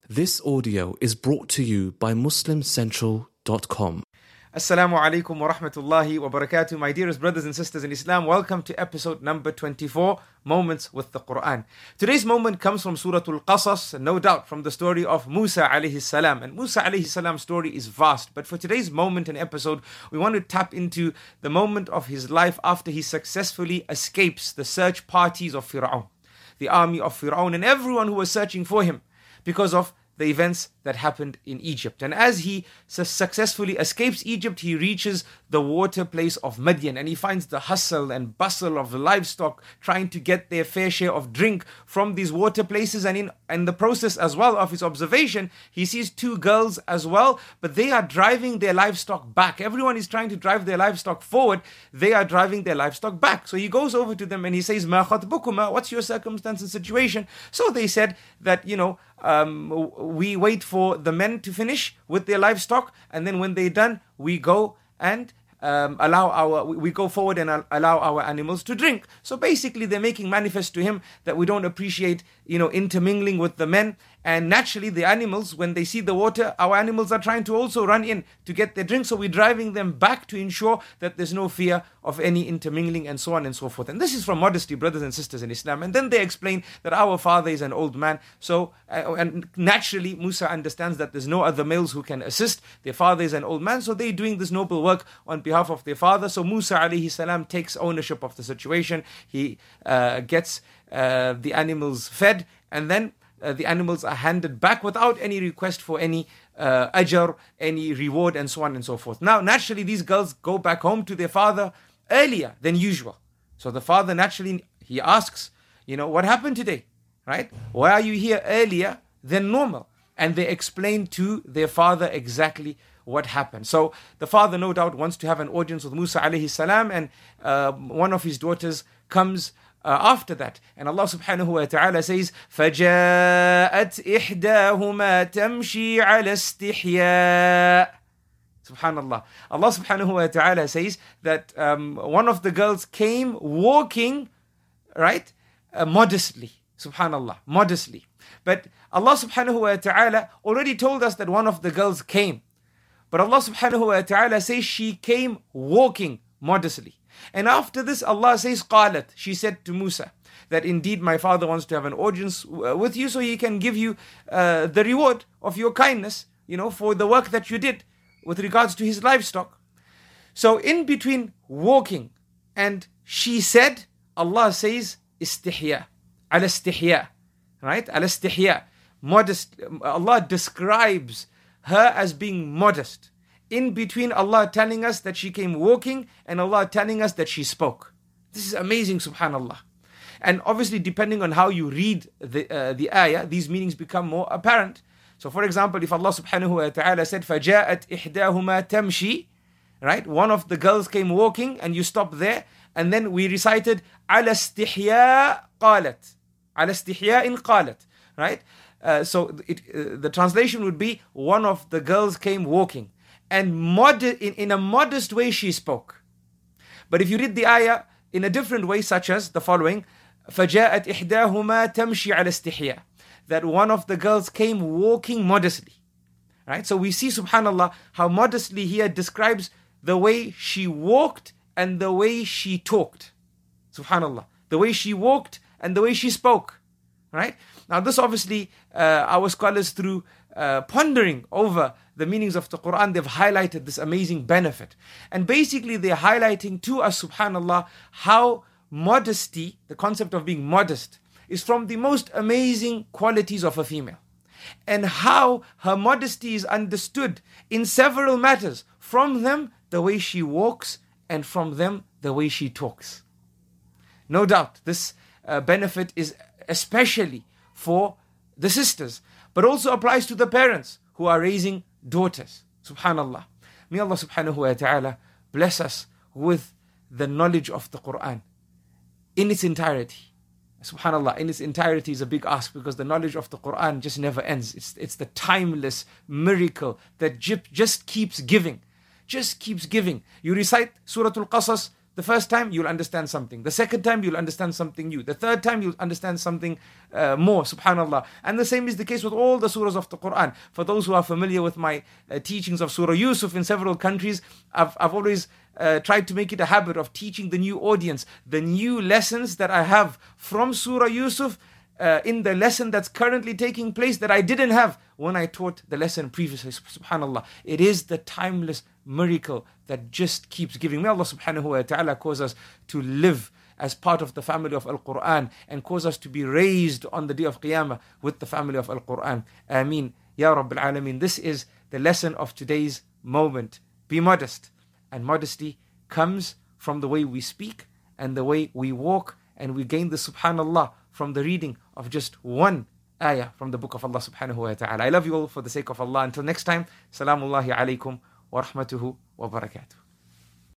This audio is brought to you by MuslimCentral.com. Assalamu alaikum wa rahmatullahi wa barakatuh. My dearest brothers and sisters in Islam, welcome to episode number 24, Moments with the Quran. Today's moment comes from Surah Al-Qasas, no doubt from the story of Musa alayhi salam. And Musa alayhi salam's story is vast, but for today's moment and episode, we want to tap into the moment of his life after he successfully escapes the search parties of Fir'aun, the army of Fir'aun, and everyone who was searching for him because of the events that happened in Egypt. And as he successfully escapes Egypt, he reaches the water place of Madian, and he finds the hustle and bustle of the livestock trying to get their fair share of drink from these water places. And in the process as well of his observation, he sees two girls as well, but they are driving their livestock back. Everyone is trying to drive their livestock forward, they are driving their livestock back. So he goes over to them and he says, "Ma khatbukuma, what's your circumstance and situation?" So they said that, we wait for the men to finish with their livestock, and then when they're done, we go and we go forward and allow our animals to drink. So basically they're making manifest to him that we don't appreciate, intermingling with the men. And naturally the animals, when they see the water, our animals are trying to also run in to get their drink. So we're driving them back to ensure that there's no fear of any intermingling and so on and so forth. And this is from modesty, brothers and sisters in Islam. And then they explain that our father is an old man. So, and naturally Musa understands that there's no other males who can assist. Their father is an old man. So they're doing this noble work on behalf of their father. So Musa alayhi salam takes ownership of the situation. He gets the animals fed, and then the animals are handed back without any request for any ajr, any reward, and so on and so forth. Now, naturally, these girls go back home to their father earlier than usual. So the father naturally, he asks, what happened today, right? Why are you here earlier than normal? And they explain to their father exactly what happened. So the father, no doubt, wants to have an audience with Musa alayhi salam, and one of his daughters comes after that. And Allah subhanahu wa ta'ala says, فَجَاءَتْ إِحْدَاهُمَا تَمْشِي عَلَى اسْتِحْيَاءٍ. Subhanallah. Allah subhanahu wa ta'ala says that one of the girls came walking, right, modestly. Subhanallah, modestly. But Allah subhanahu wa ta'ala already told us that one of the girls came. But Allah subhanahu wa ta'ala says she came walking modestly. And after this, Allah says, قالت, she said to Musa, that indeed my father wants to have an audience with you so he can give you the reward of your kindness, for the work that you did with regards to his livestock. So in between walking and she said, Allah says, istihya, ala istihya, right? Ala istihya, modest. Allah describes her as being modest. In between, Allah telling us that she came walking and Allah telling us that she spoke. This is amazing, subhanallah. And obviously, depending on how you read the ayah, these meanings become more apparent. So for example, if Allah subhanahu wa ta'ala said, فَجَاءَتْ إِحْدَاهُمَا تَمْشِي, right? One of the girls came walking and you stop there. And then we recited, عَلَى اسْتِحْيَاءٍ قَالَتْ, عَلَى اسْتِحْيَاءٍ قَالَتْ, right? So the translation would be, one of the girls came walking. And in a modest way she spoke. But if you read the ayah in a different way, such as the following, فَجَاءَتْ إِحْدَاهُمَا تَمْشِي عَلَى اسْتِحْيَاءٍ, that one of the girls came walking modestly. Right? So we see, subhanallah, how modestly here describes the way she walked and the way she talked. Subhanallah. The way she walked and the way she spoke. Right? Now this obviously, our scholars through pondering over the meanings of the Quran, they've highlighted this amazing benefit. And basically they're highlighting to us, subhanallah, how modesty, the concept of being modest, is from the most amazing qualities of a female. And how her modesty is understood in several matters. From them, the way she walks, and from them, the way she talks. No doubt, this benefit is especially for the sisters, but also applies to the parents who are raising daughters. Subhanallah. May Allah subhanahu wa ta'ala bless us with the knowledge of the Quran in its entirety. Subhanallah, in its entirety is a big ask, because the knowledge of the Quran just never ends. It's the timeless miracle that just keeps giving. Just keeps giving. You recite Surah Al-Qasas, The first time you'll understand something. The second time you'll understand something new. The third time you'll understand something more, subhanAllah. And the same is the case with all the surahs of the Quran. For those who are familiar with my teachings of Surah Yusuf in several countries, I've always tried to make it a habit of teaching the new audience the new lessons that I have from Surah Yusuf in the lesson that's currently taking place that I didn't have when I taught the lesson previously. SubhanAllah. It is the timeless miracle that just keeps giving. May Allah subhanahu wa ta'ala cause us to live as part of the family of Al-Quran and cause us to be raised on the day of Qiyamah with the family of Al-Quran. Ameen. Ya Rabbil Alameen. This is the lesson of today's moment. Be modest. And modesty comes from the way we speak and the way we walk, and we gain the subhanallah from the reading of just one ayah from the book of Allah subhanahu wa ta'ala. I love you all for the sake of Allah. Until next time, salamullahi alaykum wa rahmatuhu wa barakatuh.